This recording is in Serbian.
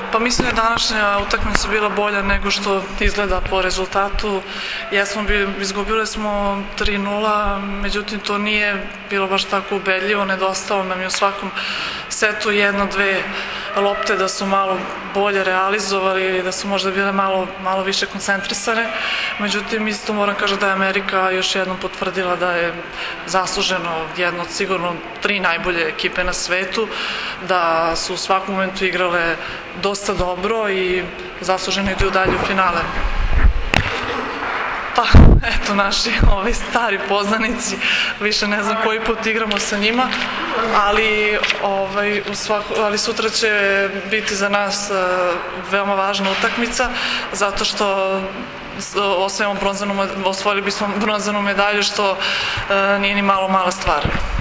Pa mislim da je današnja utakmica bila bolja nego što izgleda po rezultatu. Izgubili smo 3:0, međutim to nije bilo baš tako ubedljivo, nedostalo nam je u svakom setu 1-2 lopte da su malo bolje realizovali ili da su možda bile malo više koncentrisane. Međutim, isto moram kažem da je Amerika još jednom potvrdila da je zasluženo jedno od sigurno 3 najbolje ekipe na svetu, da su u svakom momentu igrale dosta dobro i zasluženo idu dalje u finale. Pa, eto, naši stari poznanici, više ne znam koji put igramo sa njima, ali sutra će biti za nas veoma važna utakmica, zato što osvojili bismo bronzanu medalju, što nije ni malo mala stvar.